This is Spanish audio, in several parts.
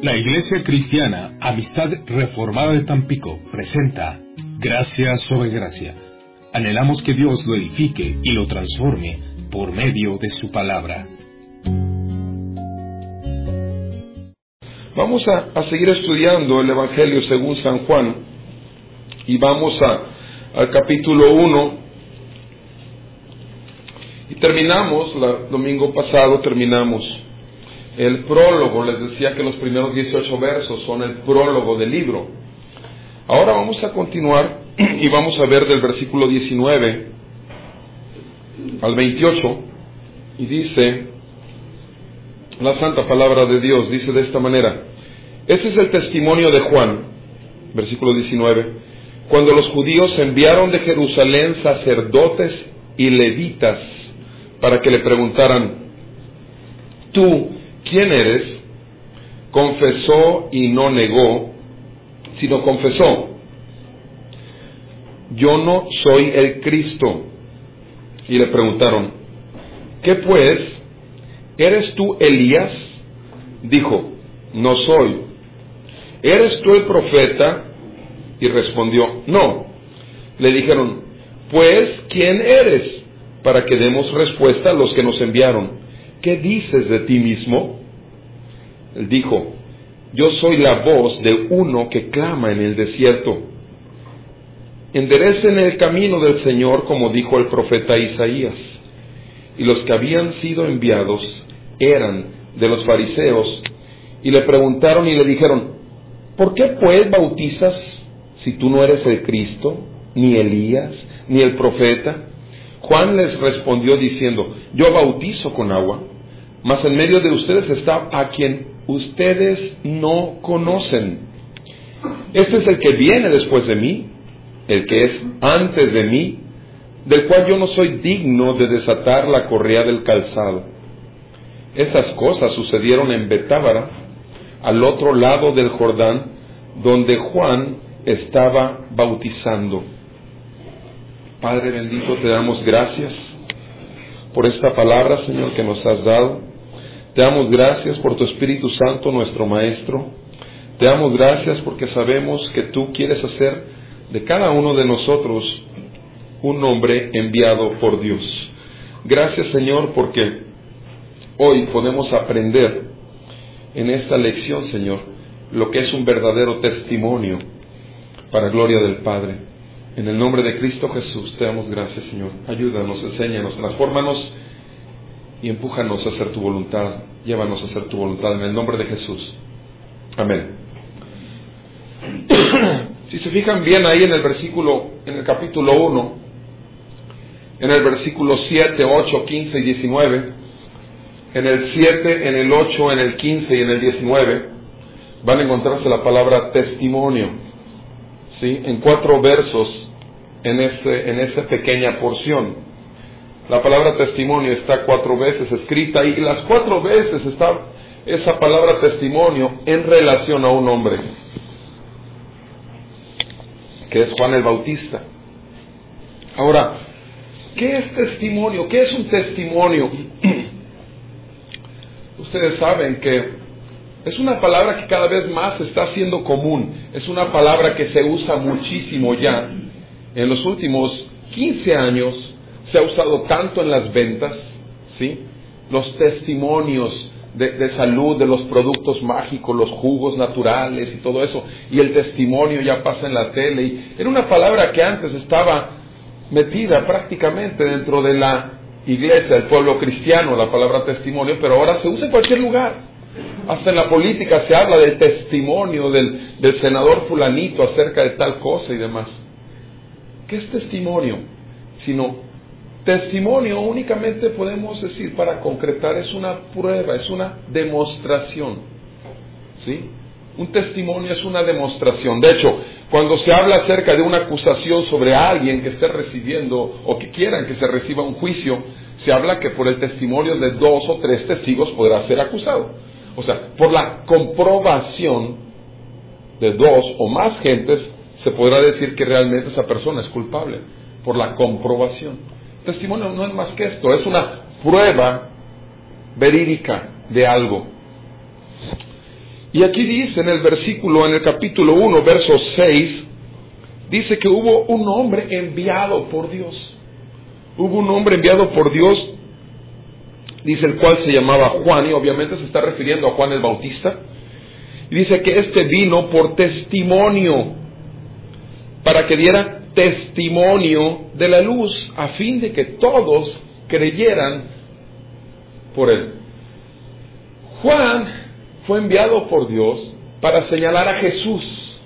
La Iglesia Cristiana Amistad Reformada de Tampico presenta Gracia sobre Gracia. Anhelamos que Dios lo edifique y lo transforme por medio de su palabra. Vamos a seguir estudiando el Evangelio según San Juan y vamos al capítulo 1 y terminamos, domingo pasado terminamos el prólogo. Les decía que los primeros 18 versos son el prólogo del libro. Ahora vamos a continuar y vamos a ver del versículo 19 al 28 y dice la santa palabra de Dios, dice de esta manera: este es el testimonio de Juan, versículo 19, cuando los judíos enviaron de Jerusalén sacerdotes y levitas para que le preguntaran: ¿tú quién eres? Confesó y no negó, sino confesó: yo no soy el Cristo. Y le preguntaron: ¿qué pues? ¿Eres tú Elías? Dijo: no soy. ¿Eres tú el profeta? Y respondió: no. Le dijeron: pues, ¿quién eres? Para que demos respuesta a los que nos enviaron. ¿Qué dices de ti mismo? Él dijo: yo soy la voz de uno que clama en el desierto: enderecen el camino del Señor, como dijo el profeta Isaías. Y los que habían sido enviados eran de los fariseos, y le preguntaron y le dijeron: ¿por qué pues bautizas si tú no eres el Cristo, ni Elías, ni el profeta? Juan les respondió diciendo: yo bautizo con agua, mas en medio de ustedes está a quien ustedes no conocen. Este es el que viene después de mí, el que es antes de mí, del cual yo no soy digno de desatar la correa del calzado. Esas cosas sucedieron en Betábara, al otro lado del Jordán, donde Juan estaba bautizando. Padre bendito, te damos gracias por esta palabra, Señor, que nos has dado. Te damos gracias por tu Espíritu Santo, nuestro Maestro. Te damos gracias porque sabemos que tú quieres hacer de cada uno de nosotros un hombre enviado por Dios. Gracias, Señor, porque hoy podemos aprender en esta lección, Señor, lo que es un verdadero testimonio para gloria del Padre. En el nombre de Cristo Jesús te damos gracias, Señor. Ayúdanos, enséñanos, transfórmanos y empújanos a hacer tu voluntad. Llévanos a hacer tu voluntad en el nombre de Jesús. Amén. Si se fijan bien ahí en el capítulo 1, en el versículo 7, 8, 15 y 19, en el 7, en el 8, en el 15 y en el 19, van a encontrarse la palabra testimonio, ¿sí? En 4 versos en esa pequeña porción. La palabra testimonio está 4 veces escrita y las 4 veces está esa palabra testimonio en relación a un hombre, que es Juan el Bautista. Ahora, ¿qué es testimonio? ¿Qué es un testimonio? Ustedes saben que es una palabra que cada vez más está haciendo común. Es una palabra que se usa muchísimo ya. En los últimos 15 años se ha usado tanto en las ventas, ¿sí? Los testimonios de salud, de los productos mágicos, los jugos naturales y todo eso. Y el testimonio ya pasa en la tele. Y era una palabra que antes estaba metida prácticamente dentro de la iglesia, el pueblo cristiano, la palabra testimonio, pero ahora se usa en cualquier lugar. Hasta en la política se habla del testimonio del senador fulanito acerca de tal cosa y demás. ¿Qué es testimonio? Sino, testimonio únicamente podemos decir, para concretar, es una prueba, es una demostración, ¿sí? Un testimonio es una demostración. De hecho, cuando se habla acerca de una acusación sobre alguien que esté recibiendo o que quieran que se reciba un juicio, se habla que por el testimonio de 2 o 3 testigos podrá ser acusado. O sea, por la comprobación de 2 o más gentes se podrá decir que realmente esa persona es culpable, por la comprobación. Testimonio no es más que esto, es una prueba verídica de algo. Y aquí dice en el capítulo 1, verso 6, dice que hubo un hombre enviado por Dios. Hubo un hombre enviado por Dios, dice el cual se llamaba Juan, y obviamente se está refiriendo a Juan el Bautista. Y dice que este vino por testimonio, para que diera testimonio de la luz, a fin de que todos creyeran por él. Juan fue enviado por Dios para señalar a Jesús.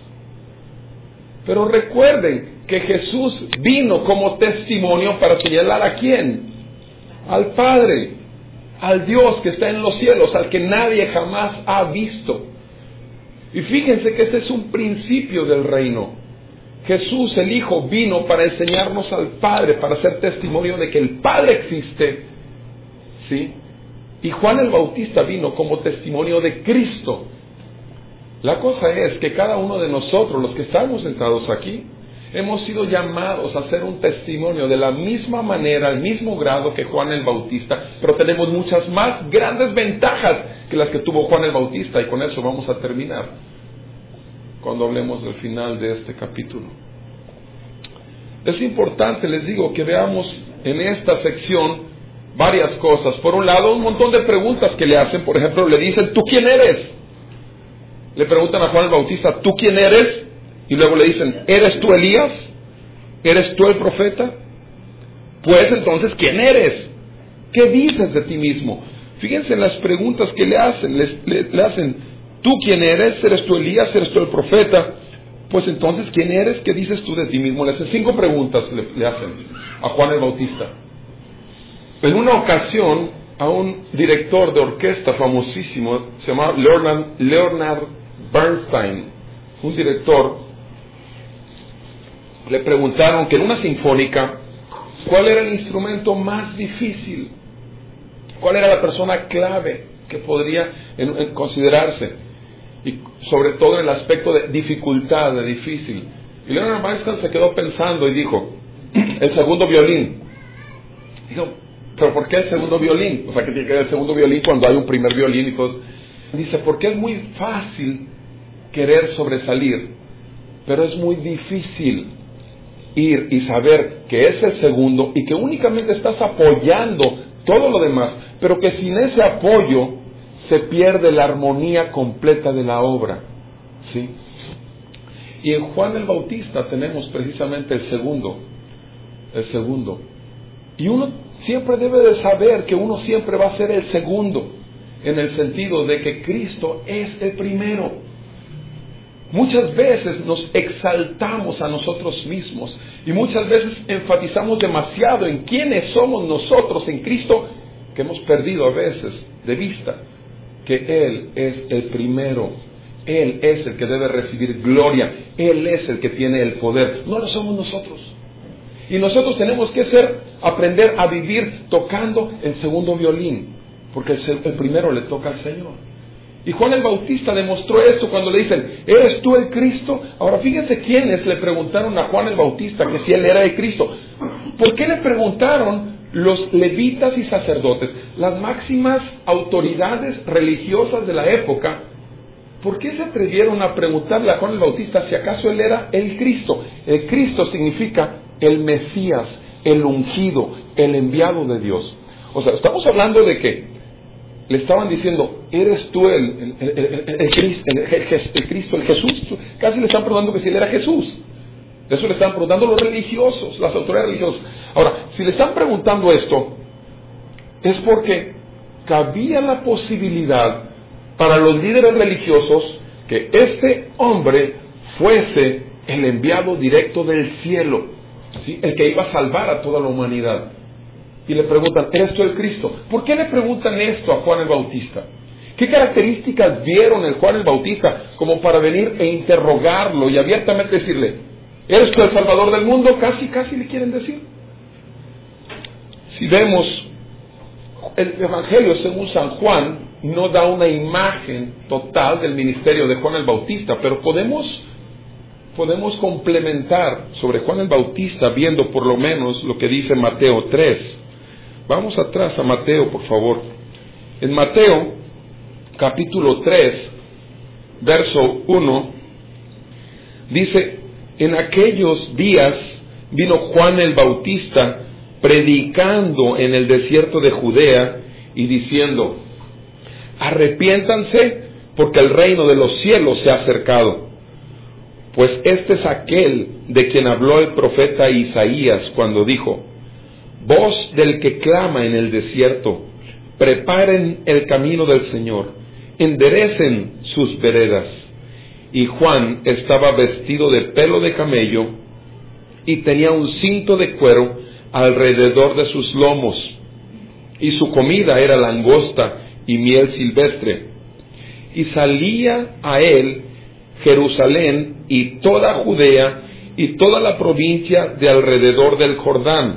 Pero recuerden que Jesús vino como testimonio para señalar ¿a quién? Al Padre, al Dios que está en los cielos, al que nadie jamás ha visto. Y fíjense que este es un principio del reino. Jesús, el Hijo, vino para enseñarnos al Padre, para ser testimonio de que el Padre existe, ¿sí? Y Juan el Bautista vino como testimonio de Cristo. La cosa es que cada uno de nosotros, los que estamos sentados aquí, hemos sido llamados a hacer un testimonio de la misma manera, al mismo grado que Juan el Bautista, pero tenemos muchas más grandes ventajas que las que tuvo Juan el Bautista, y con eso vamos a terminar cuando hablemos del final de este capítulo. Es importante, les digo, que veamos en esta sección varias cosas. Por un lado, un montón de preguntas que le hacen. Por ejemplo, le dicen, ¿tú quién eres? Le preguntan a Juan el Bautista, ¿tú quién eres? Y luego le dicen, ¿eres tú Elías? ¿Eres tú el profeta? Pues entonces, ¿quién eres? ¿Qué dices de ti mismo? Fíjense en las preguntas que le hacen. Le hacen, ¿tú quién eres? ¿Eres tú Elías? ¿Eres tú el profeta? Pues entonces, ¿quién eres? ¿Qué dices tú de ti mismo? Le hacen 5 preguntas, le hacen a Juan el Bautista. En una ocasión, a un director de orquesta famosísimo, se llamaba Leonard Bernstein, un director, le preguntaron que en una sinfónica, ¿cuál era el instrumento más difícil? ¿Cuál era la persona clave que podría considerarse? Y sobre todo en el aspecto de dificultad, de difícil. Y Leonard Bernstein se quedó pensando y dijo, el segundo violín. Dijo, ¿pero por qué el segundo violín? O sea, que tiene que ver el segundo violín cuando hay un primer violín y todo. Dice, porque es muy fácil querer sobresalir, pero es muy difícil ir y saber que es el segundo y que únicamente estás apoyando todo lo demás, pero que sin ese apoyo se pierde la armonía completa de la obra, ¿sí? Y en Juan el Bautista tenemos precisamente el segundo. Y uno siempre debe de saber que uno siempre va a ser el segundo, en el sentido de que Cristo es el primero. Muchas veces nos exaltamos a nosotros mismos y muchas veces enfatizamos demasiado en quiénes somos nosotros en Cristo, que hemos perdido a veces de vista que Él es el primero. Él es el que debe recibir gloria. Él es el que tiene el poder. No lo somos nosotros. Y nosotros tenemos que aprender a vivir tocando el segundo violín, porque el primero le toca al Señor. Y Juan el Bautista demostró esto cuando le dicen, ¿eres tú el Cristo? Ahora fíjense quiénes le preguntaron a Juan el Bautista que si él era el Cristo. ¿Por qué le preguntaron los levitas y sacerdotes, las máximas autoridades religiosas de la época? ¿Por qué se atrevieron a preguntarle a Juan el Bautista si acaso él era el Cristo? El Cristo significa el Mesías, el ungido, el enviado de Dios. O sea, estamos hablando de que le estaban diciendo, ¿eres tú el Cristo, el Jesús? Casi le están preguntando que si él era Jesús. Eso le están preguntando los religiosos, las autoridades religiosas. Ahora, si le están preguntando esto, es porque cabía la posibilidad para los líderes religiosos que este hombre fuese el enviado directo del cielo, ¿sí? El que iba a salvar a toda la humanidad. Y le preguntan, ¿eres tú el Cristo? ¿Por qué le preguntan esto a Juan el Bautista? ¿Qué características vieron en Juan el Bautista como para venir e interrogarlo y abiertamente decirle, ¿eres tú el Salvador del mundo? Casi le quieren decir. Si vemos el Evangelio según San Juan, no da una imagen total del ministerio de Juan el Bautista, pero podemos complementar sobre Juan el Bautista viendo por lo menos lo que dice Mateo 3. Vamos atrás a Mateo, por favor. En Mateo, capítulo 3, verso 1, dice: en aquellos días vino Juan el Bautista predicando en el desierto de Judea y diciendo: arrepiéntanse, porque el reino de los cielos se ha acercado. Pues este es aquel de quien habló el profeta Isaías cuando dijo: voz del que clama en el desierto, preparen el camino del Señor, enderecen sus veredas. Y Juan estaba vestido de pelo de camello y tenía un cinto de cuero alrededor de sus lomos, y su comida era langosta y miel silvestre. Y salía a él Jerusalén y toda Judea y toda la provincia de alrededor del Jordán,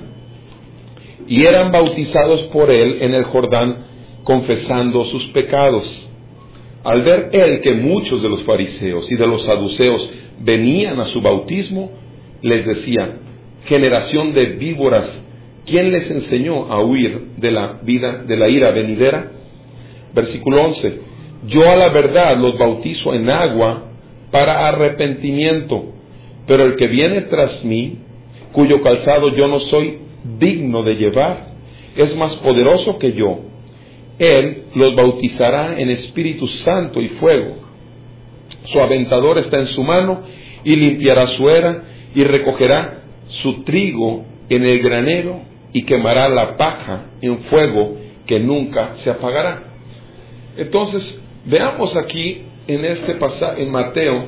y eran bautizados por él en el Jordán, confesando sus pecados. Al ver él que muchos de los fariseos y de los saduceos venían a su bautismo, les decía: generación de víboras, ¿quién les enseñó a huir de la ira venidera? Versículo 11: yo a la verdad los bautizo en agua para arrepentimiento, pero el que viene tras mí, cuyo calzado yo no soy digno de llevar, es más poderoso que yo. Él los bautizará en Espíritu Santo y fuego. Su aventador está en su mano, y limpiará su era, y recogerá su trigo en el granero, y quemará la paja en fuego que nunca se apagará. Entonces, veamos aquí en este pasaje, en Mateo,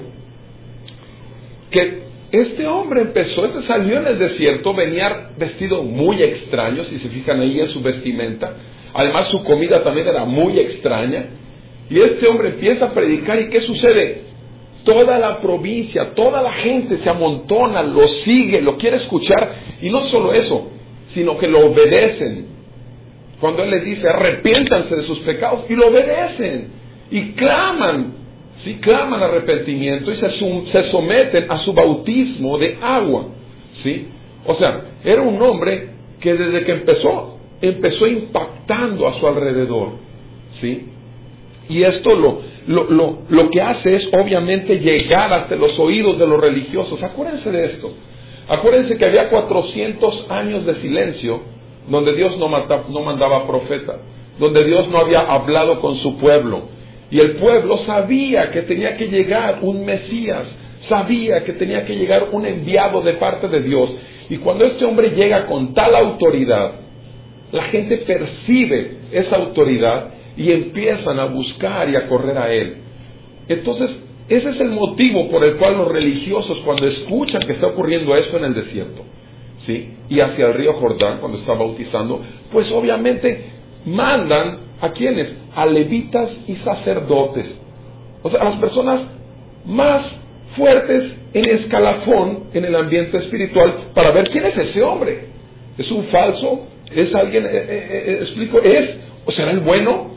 que este hombre salió en el desierto, venía vestido muy extraño, si se fijan ahí en su vestimenta. Además, su comida también era muy extraña. Y este hombre empieza a predicar, ¿y qué sucede? Toda la provincia, toda la gente se amontona, lo sigue, lo quiere escuchar. Y no solo eso, sino que lo obedecen. Cuando él les dice: arrepiéntanse de sus pecados, y lo obedecen. Y claman arrepentimiento y se someten a su bautismo de agua. ¿Sí? O sea, era un hombre que desde que empezó impactando a su alrededor, ¿sí? Y esto lo que hace es obviamente llegar hasta los oídos de los religiosos. Acuérdense de esto. Acuérdense que había 400 años de silencio donde Dios no mandaba profeta, donde Dios no había hablado con su pueblo. Y el pueblo sabía que tenía que llegar un Mesías, sabía que tenía que llegar un enviado de parte de Dios. Y cuando este hombre llega con tal autoridad, la gente percibe esa autoridad y empiezan a buscar y a correr a él. Entonces, ese es el motivo por el cual los religiosos, cuando escuchan que está ocurriendo esto en el desierto, ¿sí?, y hacia el río Jordán, cuando está bautizando, pues obviamente mandan ¿a quiénes? A levitas y sacerdotes. O sea, a las personas más fuertes en escalafón en el ambiente espiritual, para ver quién es ese hombre. ¿Es un falso? ¿Es alguien, explico, o será el bueno?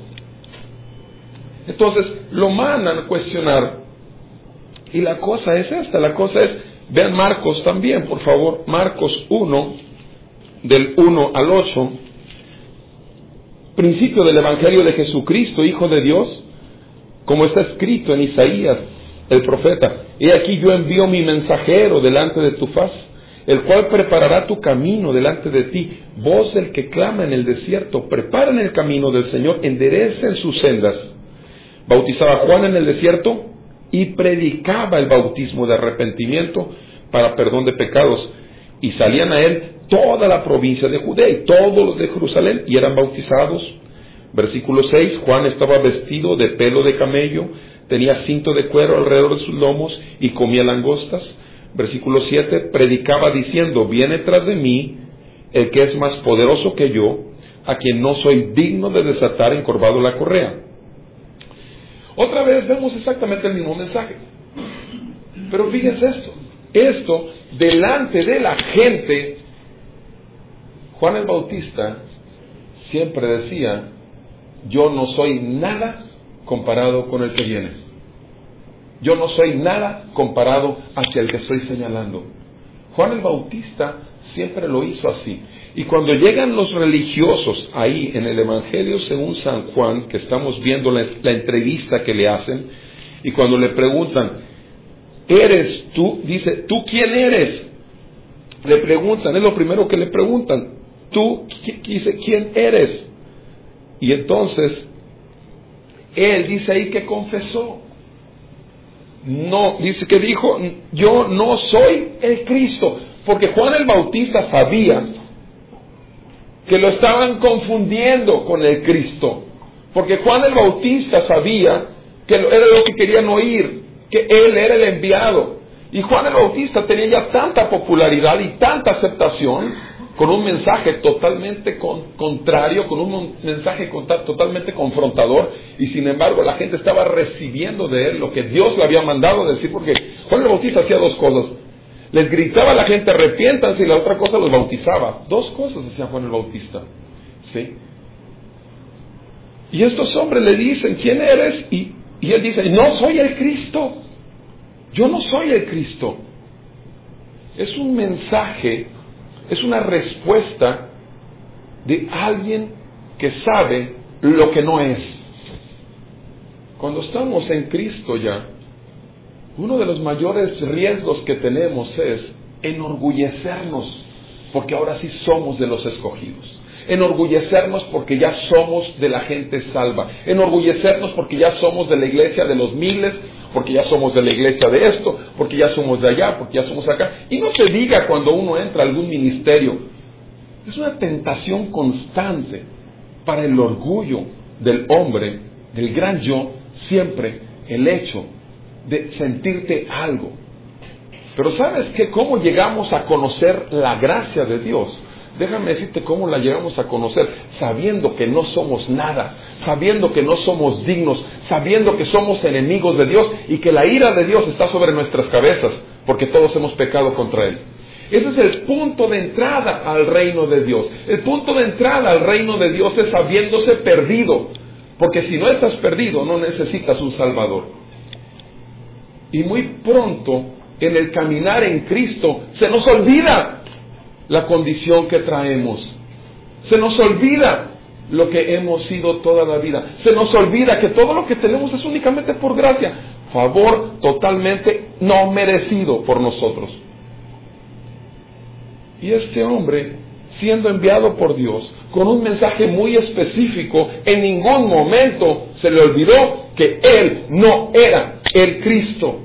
Entonces lo mandan a cuestionar. Y la cosa es esta, vean Marcos también, por favor, Marcos 1, del 1 al 8, principio del Evangelio de Jesucristo, Hijo de Dios, como está escrito en Isaías, el profeta: he aquí yo envío mi mensajero delante de tu faz, el cual preparará tu camino delante de ti. Voz del que clama en el desierto: preparen el camino del Señor, enderecen sus sendas. Bautizaba Juan en el desierto y predicaba el bautismo de arrepentimiento para perdón de pecados. Y salían a él toda la provincia de Judea y todos los de Jerusalén, y eran bautizados. Versículo 6, Juan estaba vestido de pelo de camello, tenía cinto de cuero alrededor de sus lomos y comía langostas. Versículo 7, predicaba diciendo: viene tras de mí el que es más poderoso que yo, a quien no soy digno de desatar encorvado la correa. Otra vez vemos exactamente el mismo mensaje. Pero fíjense esto delante de la gente, Juan el Bautista siempre decía: yo no soy nada comparado con el que viene. Yo no soy nada comparado hacia el que estoy señalando. Juan el Bautista siempre lo hizo así. Y cuando llegan los religiosos ahí en el Evangelio según San Juan, que estamos viendo la entrevista que le hacen, Y cuando le preguntan, ¿eres tú? Dice, ¿tú quién eres? Le preguntan, es lo primero que le preguntan. Tú, dice, ¿quién eres? Y entonces, él dice ahí que confesó. No, dice que dijo, yo no soy el Cristo. Porque Juan el Bautista sabía que lo estaban confundiendo con el Cristo. Porque Juan el Bautista sabía que era lo que querían oír, que él era el enviado. Y Juan el Bautista tenía ya tanta popularidad y tanta aceptación, con un mensaje totalmente contrario, con un mensaje totalmente confrontador, y sin embargo la gente estaba recibiendo de él lo que Dios le había mandado decir, porque Juan el Bautista hacía dos cosas. Les gritaba a la gente, arrepiéntanse, y la otra cosa los bautizaba. Dos cosas hacía Juan el Bautista. ¿Sí? Y estos hombres le dicen, ¿quién eres? Y él dice, no soy el Cristo. Yo no soy el Cristo. Es un mensaje, es una respuesta de alguien que sabe lo que no es. Cuando estamos en Cristo ya, uno de los mayores riesgos que tenemos es enorgullecernos, porque ahora sí somos de los escogidos. Enorgullecernos porque ya somos de la gente salva. Enorgullecernos porque ya somos de la iglesia de los miles, porque ya somos de la iglesia de esto, porque ya somos de allá, porque ya somos acá. Y no se diga cuando uno entra a algún ministerio. Es una tentación constante para el orgullo del hombre, del gran yo, siempre el hecho de sentirte algo. Pero ¿sabes qué? ¿Cómo llegamos a conocer la gracia de Dios? Déjame decirte cómo la llegamos a conocer, sabiendo que no somos nada, sabiendo que no somos dignos, sabiendo que somos enemigos de Dios y que la ira de Dios está sobre nuestras cabezas, porque todos hemos pecado contra Él. Ese es el punto de entrada al reino de Dios. El punto de entrada al reino de Dios es sabiéndose perdido, porque si no estás perdido, no necesitas un Salvador. Y muy pronto, en el caminar en Cristo, se nos olvida la condición que traemos. Se nos olvida lo que hemos sido toda la vida. Se nos olvida que todo lo que tenemos es únicamente por gracia. Favor totalmente no merecido por nosotros. Y este hombre, siendo enviado por Dios, con un mensaje muy específico, en ningún momento se le olvidó que él no era el Cristo.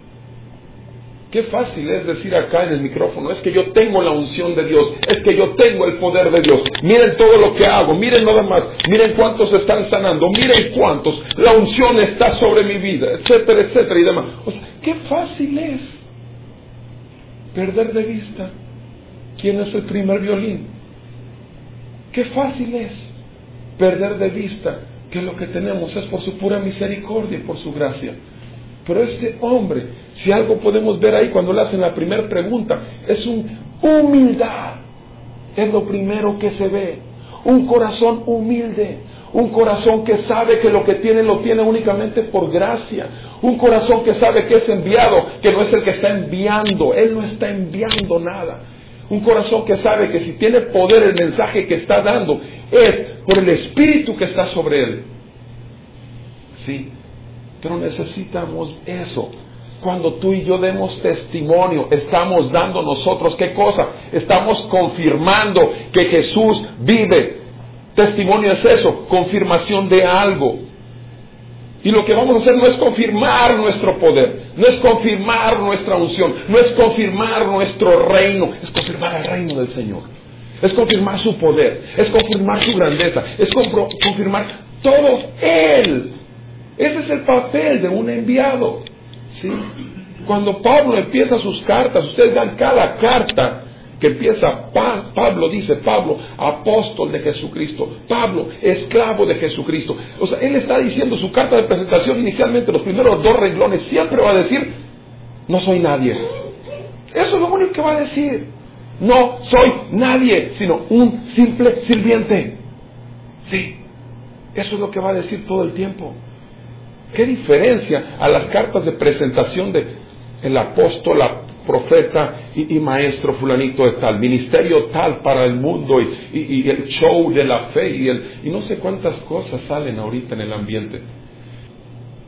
Qué fácil es decir acá en el micrófono, es que yo tengo la unción de Dios, es que yo tengo el poder de Dios, miren todo lo que hago, miren nada más, miren cuántos están sanando, miren cuántos, la unción está sobre mi vida, etcétera, etcétera y demás. O sea, qué fácil es perder de vista quién es el primer violín. Qué fácil es perder de vista que lo que tenemos es por su pura misericordia y por su gracia. Pero este hombre, si algo podemos ver ahí cuando le hacen la primera pregunta, es humildad. Es lo primero que se ve. Un corazón humilde. Un corazón que sabe que lo que tiene lo tiene únicamente por gracia. Un corazón que sabe que es enviado, que no es el que está enviando. Él no está enviando nada. Un corazón que sabe que si tiene poder el mensaje que está dando es por el Espíritu que está sobre él. Sí. Pero necesitamos eso. Cuando tú y yo demos testimonio, estamos dando nosotros, ¿qué cosa? Estamos confirmando que Jesús vive. Testimonio es eso, confirmación de algo. Y lo que vamos a hacer no es confirmar nuestro poder, no es confirmar nuestra unción, no es confirmar nuestro reino, es confirmar el reino del Señor. Es confirmar su poder, es confirmar su grandeza, es confirmar todo Él. Ese es el papel de un enviado. ¿Sí? Cuando Pablo empieza sus cartas, ustedes vean cada carta que empieza, Pablo dice, Pablo, apóstol de Jesucristo, Pablo, esclavo de Jesucristo. O sea, él está diciendo su carta de presentación inicialmente, los primeros 2 renglones, siempre va a decir, no soy nadie. Eso es lo único que va a decir. No soy nadie, sino un simple sirviente. Sí, eso es lo que va a decir todo el tiempo. ¿Qué diferencia a las cartas de presentación de el apóstol, profeta y maestro fulanito de tal, ministerio tal para el mundo y el show de la fe y no sé cuántas cosas salen ahorita en el ambiente?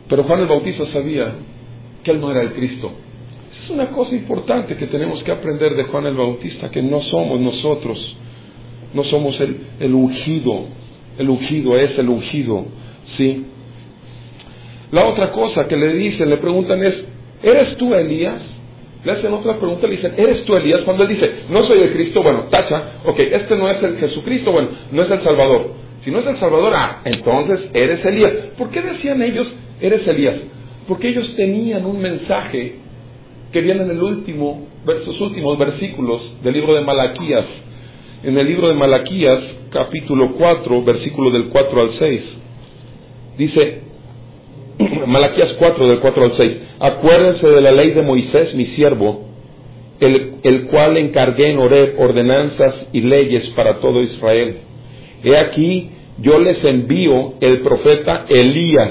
Pero Juan el Bautista sabía que él no era el Cristo. Esa es una cosa importante que tenemos que aprender de Juan el Bautista, que no somos nosotros, no somos el ungido. El ungido es el ungido, ¿sí? La otra cosa que le dicen, le preguntan es, ¿eres tú Elías? Le hacen otra pregunta, le dicen, ¿eres tú Elías? Cuando él dice, no soy el Cristo, bueno, tacha, ok, este no es el Jesucristo, bueno, no es el Salvador. Si no es el Salvador, entonces eres Elías. ¿Por qué decían ellos, eres Elías? Porque ellos tenían un mensaje que viene en sus últimos versículos del libro de Malaquías. En el libro de Malaquías, capítulo 4, versículo del 4 al 6. Dice, Malaquías 4, del 4 al 6. Acuérdense de la ley de Moisés, mi siervo, el cual encargué en Horeb ordenanzas y leyes para todo Israel. He aquí, yo les envío el profeta Elías,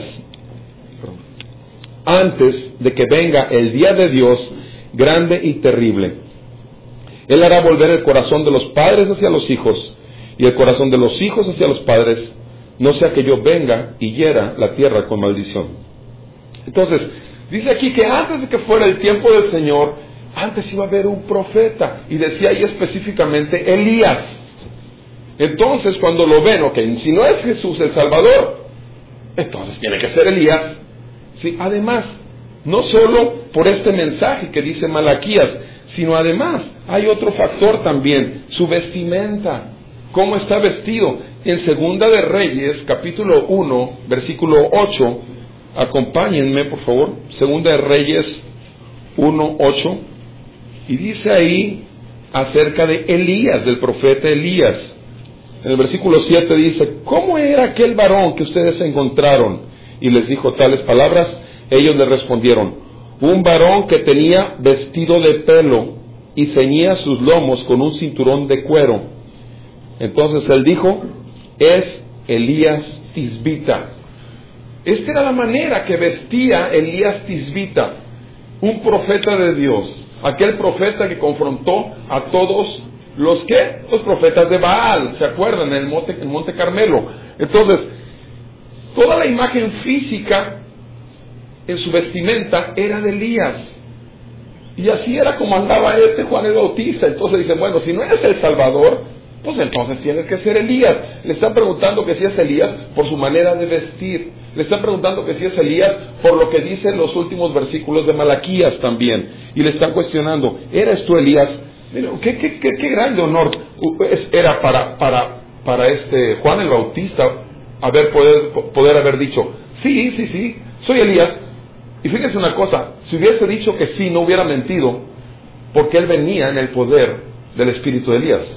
antes de que venga el día de Dios grande y terrible. Él hará volver el corazón de los padres hacia los hijos, y el corazón de los hijos hacia los padres, no sea que yo venga y hiera la tierra con maldición. Entonces, dice aquí que antes de que fuera el tiempo del Señor, antes iba a haber un profeta, y decía ahí específicamente Elías. Entonces, cuando lo ven, ok, si no es Jesús el Salvador, entonces tiene que ser Elías. Sí, además, no solo por este mensaje que dice Malaquías, sino además hay otro factor también, su vestimenta, cómo está vestido. En Segunda de Reyes, capítulo 1, versículo 8, acompáñenme por favor, Segunda de Reyes 1, 8, y dice ahí acerca de Elías, del profeta Elías. En el versículo 7 dice, ¿cómo era aquel varón que ustedes encontraron? Y les dijo tales palabras. Ellos le respondieron, un varón que tenía vestido de pelo y ceñía sus lomos con un cinturón de cuero. Entonces él dijo, es Elías Tisbita. Esta era la manera que vestía Elías Tisbita, un profeta de Dios, aquel profeta que confrontó a todos los profetas de Baal, ¿se acuerdan? En el Monte Carmelo. Entonces, toda la imagen física en su vestimenta era de Elías. Y así era como andaba Juan el Bautista. Entonces dicen, bueno, si no eres el Salvador, pues entonces tienes que ser Elías. Le están preguntando que si es Elías por su manera de vestir. Le están preguntando que si es Elías por lo que dicen los últimos versículos de Malaquías también. Y le están cuestionando, ¿eres tú Elías? Mira, qué grande honor era para Juan el Bautista poder haber dicho, sí, soy Elías. Y fíjense una cosa, si hubiese dicho que sí, no hubiera mentido, porque él venía en el poder del espíritu de Elías.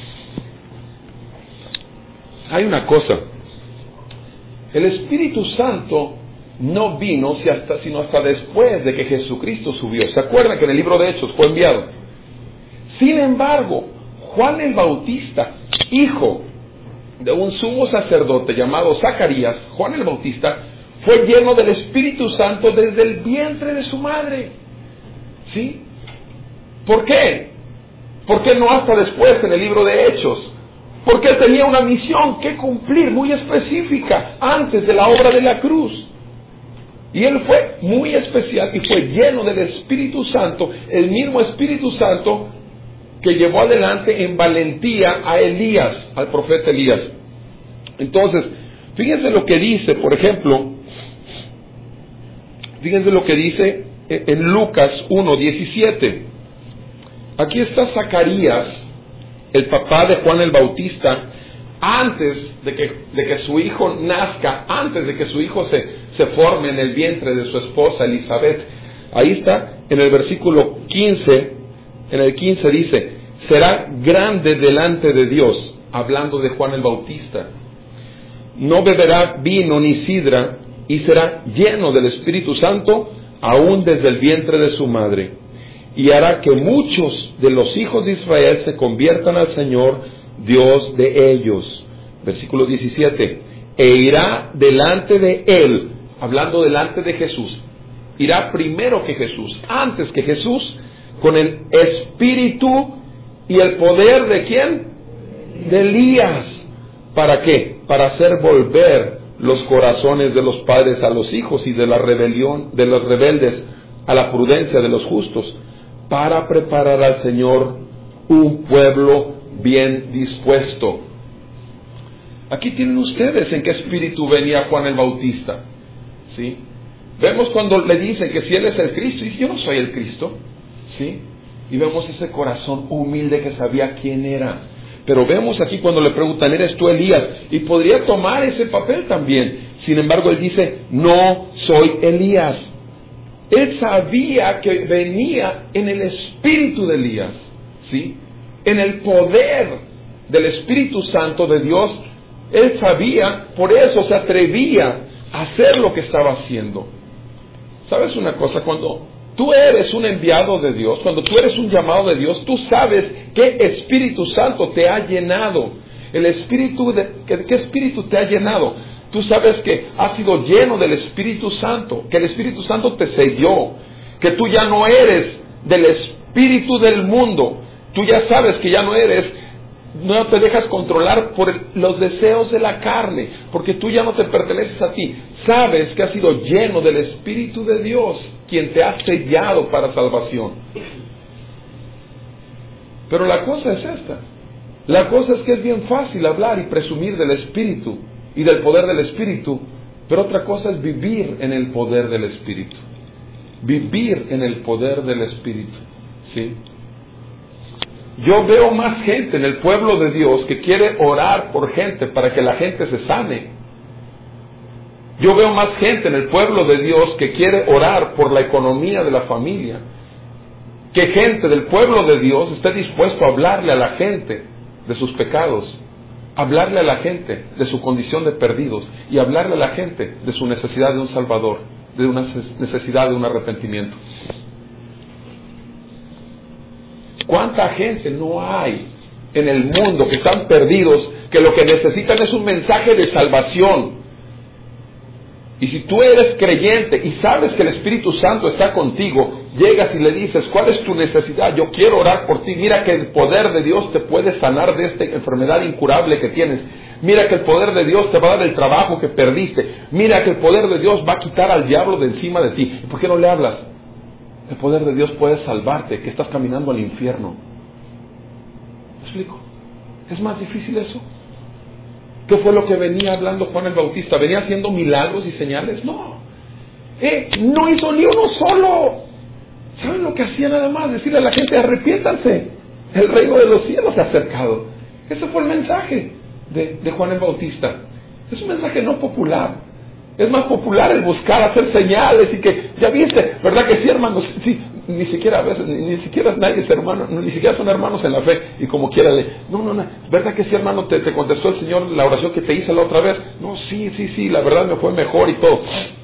Hay una cosa, el Espíritu Santo no vino sino hasta después de que Jesucristo subió. ¿Se acuerdan que en el libro de Hechos fue enviado? Sin embargo, Juan el Bautista, hijo de un sumo sacerdote llamado Zacarías, Juan el Bautista, fue lleno del Espíritu Santo desde el vientre de su madre. ¿Sí? ¿Por qué? ¿Por qué no hasta después en el libro de Hechos? Porque él tenía una misión que cumplir muy específica antes de la obra de la cruz. Y él fue muy especial y fue lleno del Espíritu Santo, el mismo Espíritu Santo que llevó adelante en valentía a Elías, al profeta Elías. Entonces, fíjense lo que dice, por ejemplo, fíjense lo que dice en Lucas 1:17. Aquí está Zacarías, el papá de Juan el Bautista, antes de que su hijo nazca, antes de que su hijo se forme en el vientre de su esposa Elizabeth. Ahí está, en el versículo 15, en el 15 dice, será grande delante de Dios, hablando de Juan el Bautista. No beberá vino ni sidra, y será lleno del Espíritu Santo, aún desde el vientre de su madre. Y hará que muchos de los hijos de Israel se conviertan al Señor, Dios de ellos. Versículo 17. E irá delante de él, hablando delante de Jesús. Irá primero que Jesús, antes que Jesús, con el espíritu y el poder de ¿quién? De Elías. ¿Para qué? Para hacer volver los corazones de los padres a los hijos y de la rebelión de los rebeldes a la prudencia de los justos, para preparar al Señor un pueblo bien dispuesto. Aquí tienen ustedes en qué espíritu venía Juan el Bautista, ¿sí? Vemos cuando le dicen que si él es el Cristo, y yo no soy el Cristo, ¿sí? Y vemos ese corazón humilde que sabía quién era. Pero vemos aquí cuando le preguntan, ¿eres tú Elías? Y podría tomar ese papel también. Sin embargo, él dice, no soy Elías. Él sabía que venía en el espíritu de Elías, ¿sí? En el poder del Espíritu Santo de Dios. Él sabía, por eso se atrevía a hacer lo que estaba haciendo. ¿Sabes una cosa? Cuando tú eres un enviado de Dios, cuando tú eres un llamado de Dios, tú sabes qué Espíritu Santo te ha llenado. ¿Qué Espíritu te ha llenado? Tú sabes que has sido lleno del Espíritu Santo, que el Espíritu Santo te selló, que tú ya no eres del espíritu del mundo. Tú ya sabes que ya no te dejas controlar por los deseos de la carne, porque tú ya no te perteneces a ti. Sabes que has sido lleno del Espíritu de Dios, quien te ha sellado para salvación. Pero la cosa es esta. La cosa es que es bien fácil hablar y presumir del Espíritu y del poder del Espíritu, pero otra cosa es vivir en el poder del Espíritu. Vivir en el poder del Espíritu, ¿sí? Yo veo más gente en el pueblo de Dios que quiere orar por gente para que la gente se sane. Yo veo más gente en el pueblo de Dios que quiere orar por la economía de la familia, que gente del pueblo de Dios esté dispuesto a hablarle a la gente de sus pecados, hablarle a la gente de su condición de perdidos y hablarle a la gente de su necesidad de un Salvador, de una necesidad de un arrepentimiento. ¿Cuánta gente no hay en el mundo que están perdidos, que lo que necesitan es un mensaje de salvación? Y si tú eres creyente y sabes que el Espíritu Santo está contigo, llegas y le dices, ¿cuál es tu necesidad? Yo quiero orar por ti. Mira que el poder de Dios te puede sanar de esta enfermedad incurable que tienes. Mira que el poder de Dios te va a dar el trabajo que perdiste. Mira que el poder de Dios va a quitar al diablo de encima de ti. ¿Y por qué no le hablas? El poder de Dios puede salvarte, que estás caminando al infierno. ¿Me explico? ¿Es más difícil eso? ¿Qué fue lo que venía hablando Juan el Bautista? ¿Venía haciendo milagros y señales? No. No hizo ni uno solo. ¿Saben lo que hacía nada más? Decirle a la gente, arrepiéntanse. El reino de los cielos se ha acercado. Ese fue el mensaje de Juan el Bautista. Es un mensaje no popular. Es más popular el buscar hacer señales y que, ya viste, ¿verdad que sí, hermanos? Sí, ni siquiera a veces, ni siquiera nadie es hermano, ni siquiera son hermanos en la fe, y como quiera no, ¿verdad que sí, hermano? Te contestó el Señor la oración que te hice la otra vez. No, sí, la verdad me fue mejor y todo.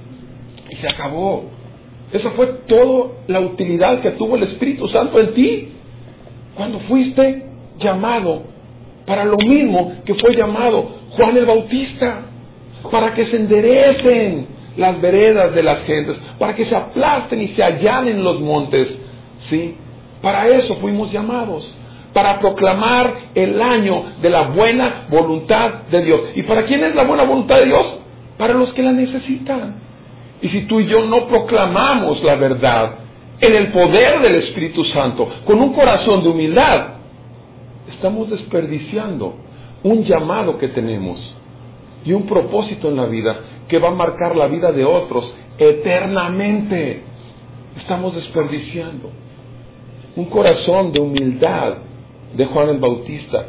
Y se acabó. Esa fue toda la utilidad que tuvo el Espíritu Santo en ti, cuando fuiste llamado para lo mismo que fue llamado Juan el Bautista. Para que se enderecen las veredas de las gentes, para que se aplasten y se allanen los montes, ¿sí? Para eso fuimos llamados, para proclamar el año de la buena voluntad de Dios. ¿Y para quién es la buena voluntad de Dios? Para los que la necesitan. Y si tú y yo no proclamamos la verdad en el poder del Espíritu Santo, con un corazón de humildad, estamos desperdiciando un llamado que tenemos y un propósito en la vida que va a marcar la vida de otros eternamente. Estamos desperdiciando un corazón de humildad de Juan el Bautista,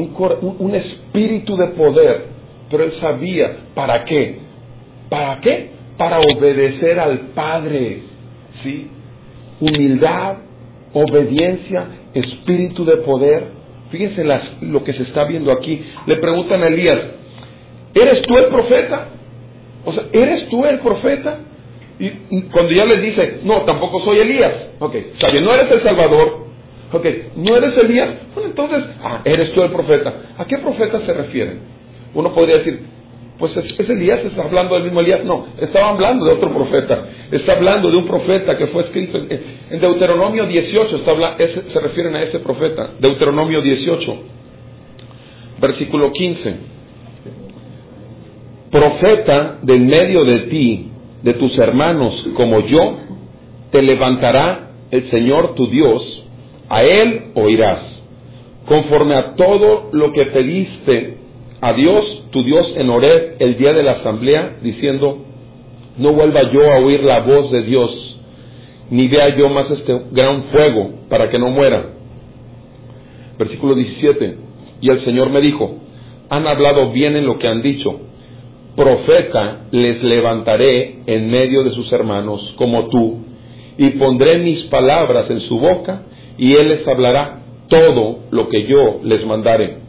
un espíritu de poder, pero él sabía para qué. ¿Para qué? Para obedecer al Padre, ¿sí? Humildad, obediencia, espíritu de poder. Fíjense lo que se está viendo aquí. Le preguntan a Elías, ¿eres tú el profeta? O sea, ¿eres tú el profeta? Y cuando ya les dice, no, tampoco soy Elías. Ok, está bien, no eres el Salvador. Ok, no eres Elías. Bueno, entonces, ¿eres tú el profeta? ¿A qué profeta se refieren? Uno podría decir, pues es Elías, está hablando del mismo Elías. No, estaba hablando de otro profeta. Está hablando de un profeta que fue escrito en Deuteronomio 18. Se refieren a ese profeta. Deuteronomio 18, versículo 15. profeta de en medio de ti, de tus hermanos, como yo, te levantará el Señor tu Dios, a Él oirás, conforme a todo lo que pediste a Dios, tu Dios, en Horeb, el día de la asamblea, diciendo, no vuelva yo a oír la voz de Dios, ni vea yo más este gran fuego, para que no muera. Versículo 17, y el Señor me dijo, han hablado bien en lo que han dicho, profeta les levantaré en medio de sus hermanos, como tú, y pondré mis palabras en su boca, y él les hablará todo lo que yo les mandare.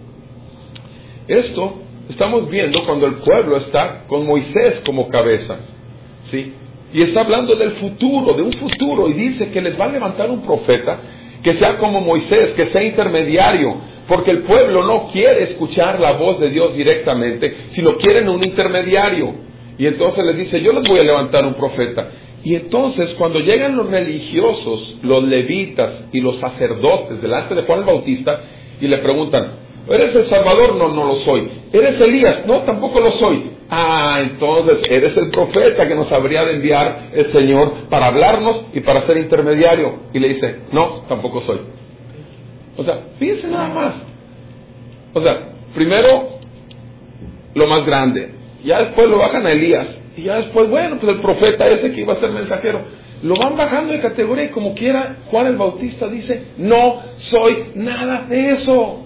Esto estamos viendo cuando el pueblo está con Moisés como cabeza, ¿sí? Y está hablando del futuro, de un futuro, y dice que les va a levantar un profeta que sea como Moisés, que sea intermediario, porque el pueblo no quiere escuchar la voz de Dios directamente, sino quieren un intermediario. Y entonces les dice, yo les voy a levantar un profeta. Y entonces cuando llegan los religiosos, los levitas y los sacerdotes delante de Juan el Bautista y le preguntan, ¿eres el Salvador? No, no lo soy. ¿Eres Elías? No, tampoco lo soy. Ah, entonces eres el profeta que nos habría de enviar el Señor para hablarnos y para ser intermediario. Y le dice, no, tampoco soy. O sea, fíjense nada más. O sea, primero lo más grande, ya después lo bajan a Elías, y ya después, bueno, pues el profeta ese que iba a ser mensajero, lo van bajando de categoría, y como quiera, Juan el Bautista dice, no soy nada de eso.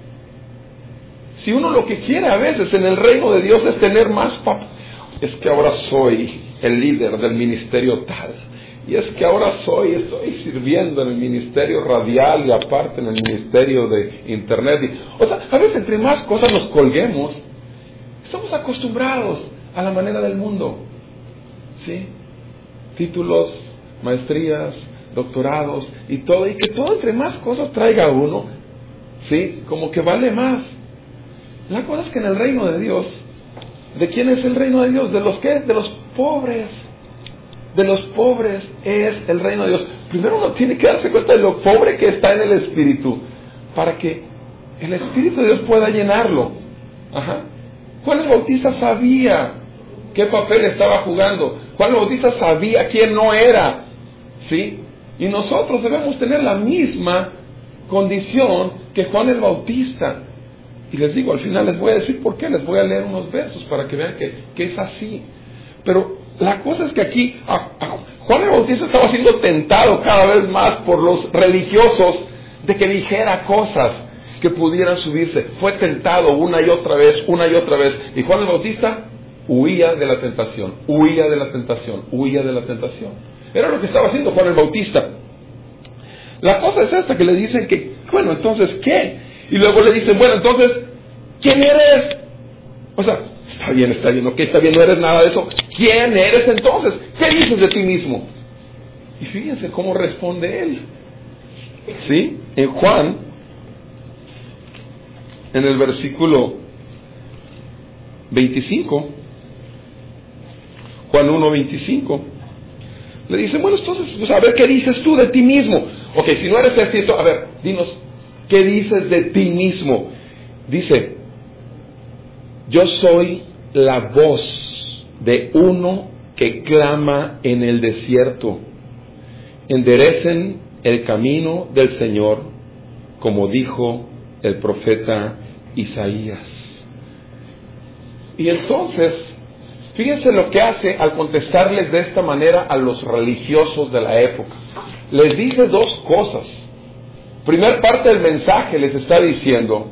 Si uno lo que quiere a veces en el reino de Dios es tener más es que ahora soy el líder del ministerio tal, y es que ahora estoy sirviendo en el ministerio radial y aparte en el ministerio de internet. O sea, a veces entre más cosas nos colguemos, estamos acostumbrados a la manera del mundo, ¿sí? Títulos, maestrías, doctorados y todo, y que todo entre más cosas traiga uno, ¿sí? Como que vale más. La cosa es que en el reino de Dios, ¿de quién es el reino de Dios? ¿De los qué? De los pobres. De los pobres es el reino de Dios. Primero uno tiene que darse cuenta de lo pobre que está en el Espíritu, para que el Espíritu de Dios pueda llenarlo. Ajá. Juan el Bautista sabía qué papel estaba jugando. Juan el Bautista sabía quién no era, ¿sí? Y nosotros debemos tener la misma condición que Juan el Bautista. Y les digo, al final les voy a decir por qué, les voy a leer unos versos para que vean que es así. Pero la cosa es que aquí Juan el Bautista estaba siendo tentado cada vez más por los religiosos de que dijera cosas que pudieran subirse. Fue tentado una y otra vez. Y Juan el Bautista huía de la tentación, huía de la tentación. Era lo que estaba haciendo Juan el Bautista. La cosa es esta, que le dicen que, bueno, entonces, ¿qué? Y luego le dicen, bueno, entonces, ¿quién eres? O sea, está bien, ok, está bien, no eres nada de eso. ¿Quién eres entonces? ¿Qué dices de ti mismo? Y fíjense cómo responde él. ¿Sí? En Juan, en el versículo 25, Juan 1:25, le dice, bueno, entonces, pues a ver, ¿qué dices tú de ti mismo? Ok, si no eres esto, a ver, dinos, ¿qué dices de ti mismo? Dice, yo soy la voz de uno que clama en el desierto, enderecen el camino del Señor, como dijo el profeta Isaías. Y entonces, fíjense lo que hace al contestarles de esta manera a los religiosos de la época. Les dice dos cosas. Primer parte del mensaje les está diciendo,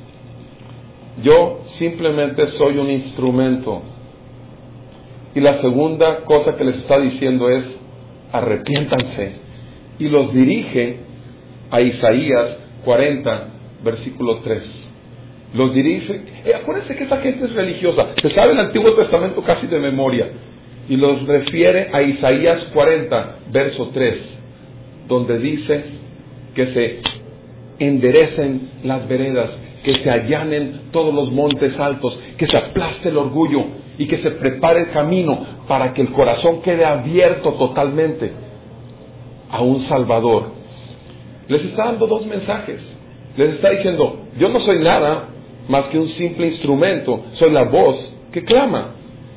yo simplemente soy un instrumento. Y la segunda cosa que les está diciendo es, arrepiéntanse. Y los dirige a Isaías 40, versículo 3. Los dirige, acuérdense que esa gente es religiosa, se sabe el Antiguo Testamento casi de memoria, y los refiere a Isaías 40, verso 3, donde dice que se enderecen las veredas, que se allanen todos los montes altos, que se aplaste el orgullo y que se prepare el camino para que el corazón quede abierto totalmente a un Salvador. Les está dando dos mensajes. Les está diciendo, yo no soy nada más que un simple instrumento, soy la voz que clama.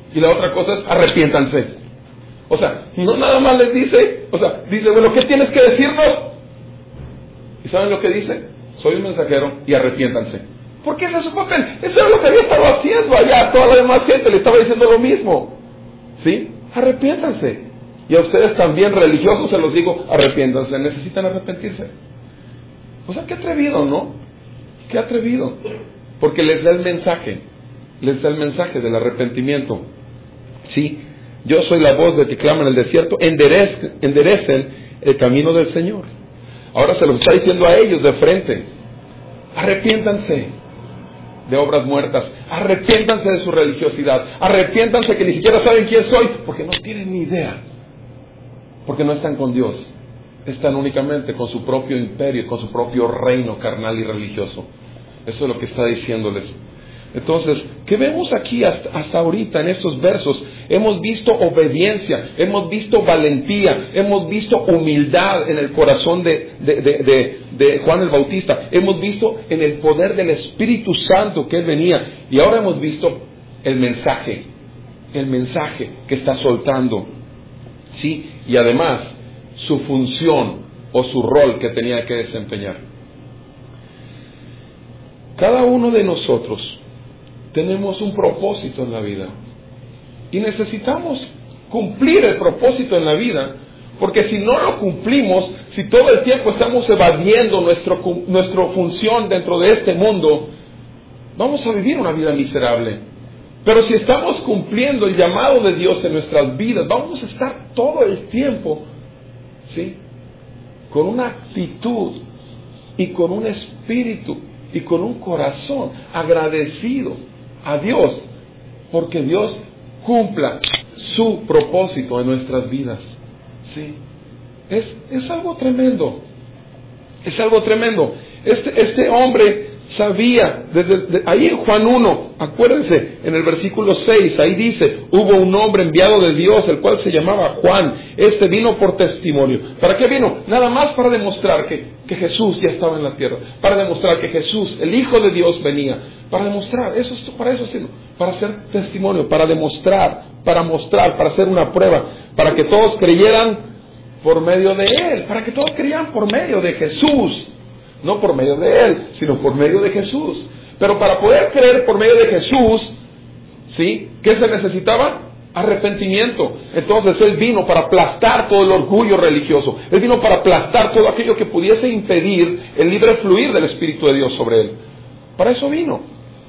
y la otra cosa es arrepiéntanse. O sea, no nada más les dice, dice, bueno, ¿qué tienes que decirnos? ¿Y saben lo que dice? Soy un mensajero y arrepiéntanse. Porque ese es su papel. Eso es lo que había estado haciendo allá. Toda la demás gente le estaba diciendo lo mismo. ¿Sí? Arrepiéntanse. Y a ustedes también, religiosos, se los digo, arrepiéntanse. Necesitan arrepentirse. O sea, qué atrevido, ¿no? Qué atrevido. Porque les da el mensaje. Les da el mensaje del arrepentimiento. ¿Sí? Yo soy la voz de que clama en el desierto. Enderecen el camino del Señor. Ahora se lo está diciendo a ellos de frente. Arrepiéntanse de obras muertas. Arrepiéntanse de su religiosidad. Arrepiéntanse que ni siquiera saben quién soy, porque no tienen ni idea. Porque no están con Dios. Están únicamente con su propio imperio, con su propio reino carnal y religioso. Eso es lo que está diciéndoles. Entonces, ¿qué vemos aquí hasta ahorita en estos versos? Hemos visto obediencia, hemos visto valentía, hemos visto humildad en el corazón de Juan el Bautista, hemos visto en el poder del Espíritu Santo que él venía, y ahora hemos visto el mensaje que está soltando, ¿sí? Y además, su función o su rol que tenía que desempeñar. Cada uno de nosotros tenemos un propósito en la vida y necesitamos cumplir el propósito en la vida, porque si no lo cumplimos, si todo el tiempo estamos evadiendo nuestra función dentro de este mundo, vamos a vivir una vida miserable. Pero si estamos cumpliendo el llamado de Dios en nuestras vidas, vamos a estar todo el tiempo, ¿sí?, con una actitud y con un espíritu y con un corazón agradecido a Dios, porque Dios cumpla su propósito en nuestras vidas. ¿Sí? Es algo tremendo. Es algo tremendo. Este hombre sabía, ahí en Juan 1, acuérdense, en el versículo 6, ahí dice, hubo un hombre enviado de Dios, el cual se llamaba Juan. Este vino por testimonio. ¿Para qué vino? Nada más para demostrar que Jesús ya estaba en la tierra, para demostrar que Jesús, el Hijo de Dios, venía, para demostrar, para eso sirve, para hacer testimonio, para demostrar, para mostrar, para hacer una prueba, para que todos creyeran por medio de Él, para que todos creyeran por medio de Jesús. No por medio de Él, sino por medio de Jesús. Pero para poder creer por medio de Jesús, ¿sí?, ¿qué se necesitaba? Arrepentimiento. Entonces Él vino para aplastar todo el orgullo religioso. Él vino para aplastar todo aquello que pudiese impedir el libre fluir del Espíritu de Dios sobre Él. Para eso vino.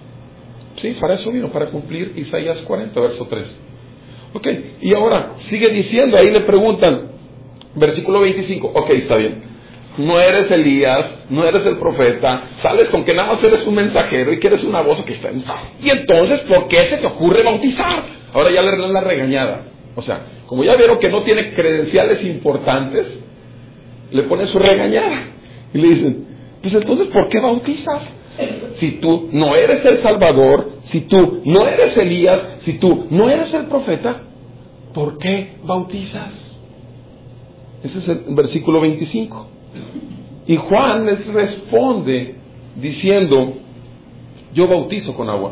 Sí, para eso vino, para cumplir Isaías 40, verso 3. Ok, y ahora sigue diciendo, ahí le preguntan, versículo 25, ok, está bien. No eres Elías, no eres el profeta, sales con que nada más eres un mensajero y que eres una voz que está en... Y entonces, ¿por qué se te ocurre bautizar? Ahora ya le dan la regañada. O sea, como ya vieron que no tiene credenciales importantes, le ponen su regañada. Y le dicen, pues entonces, ¿por qué bautizas? Si tú no eres el Salvador, si tú no eres Elías, si tú no eres el profeta, ¿por qué bautizas? Ese es el versículo 25. Y Juan les responde diciendo, yo bautizo con agua,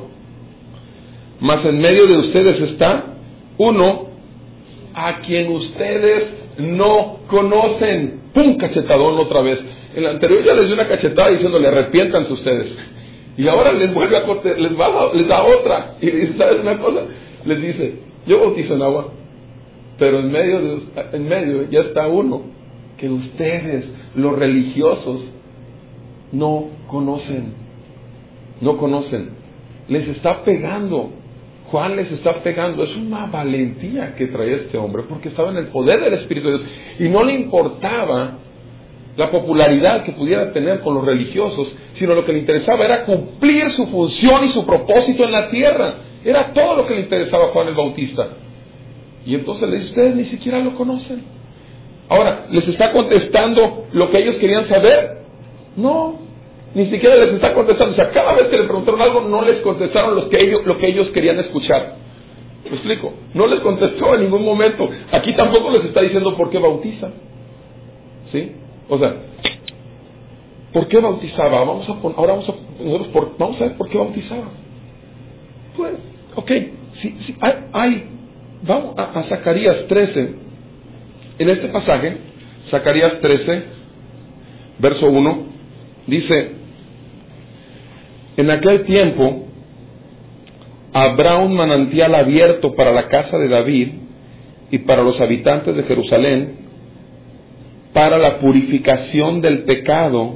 mas en medio de ustedes está uno a quien ustedes no conocen. ¡Pum! Cachetadón otra vez. En la anterior ya les dio una cachetada diciéndole, arrepiéntanse ustedes. Y ahora les vuelve les da otra. Y les dice, ¿sabes una cosa? Les dice, yo bautizo en agua, pero en medio ya está uno que ustedes, los religiosos, no conocen. Les está pegando. Juan les está pegando. Es una valentía que trae este hombre, porque estaba en el poder del Espíritu de Dios y no le importaba la popularidad que pudiera tener con los religiosos, sino lo que le interesaba era cumplir su función y su propósito en la tierra. Era todo lo que le interesaba a Juan el Bautista. Y entonces le dice, ustedes ni siquiera lo conocen. Ahora, ¿les está contestando lo que ellos querían saber? No, ni siquiera les está contestando. O sea, cada vez que le preguntaron algo, no les contestaron lo que ellos querían escuchar. ¿Me explico? No les contestó en ningún momento. Aquí tampoco les está diciendo por qué bautizan. ¿Sí? O sea, ¿por qué bautizaba? Vamos a ver por qué bautizaba. Pues, ok, Vamos a Zacarías 13. En este pasaje, Zacarías 13, verso 1, dice: en aquel tiempo habrá un manantial abierto para la casa de David y para los habitantes de Jerusalén, para la purificación del pecado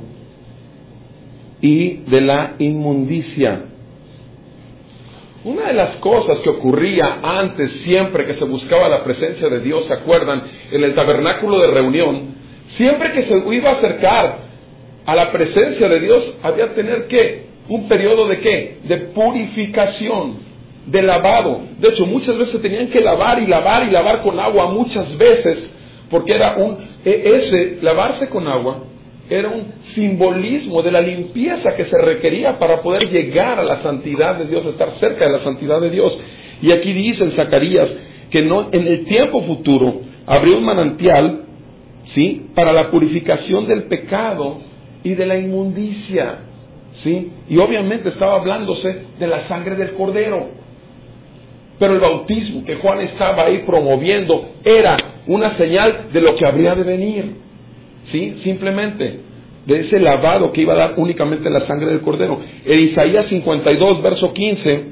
y de la inmundicia. Una de las cosas que ocurría antes, siempre que se buscaba la presencia de Dios, ¿se acuerdan? En el tabernáculo de reunión, siempre que se iba a acercar a la presencia de Dios, había que tener ¿qué? Un periodo de ¿qué? De purificación, de lavado. De hecho, muchas veces tenían que lavar y lavar y lavar con agua, muchas veces, porque era lavarse con agua era un simbolismo de la limpieza que se requería para poder llegar a la santidad de Dios, estar cerca de la santidad de Dios. Y aquí dice en Zacarías que no, en el tiempo futuro habría un manantial, ¿sí?, para la purificación del pecado y de la inmundicia, ¿sí? Y obviamente estaba hablándose de la sangre del Cordero. Pero el bautismo que Juan estaba ahí promoviendo era una señal de lo que habría de venir, ¿sí? Simplemente de ese lavado que iba a dar únicamente la sangre del Cordero. En Isaías 52, verso 15,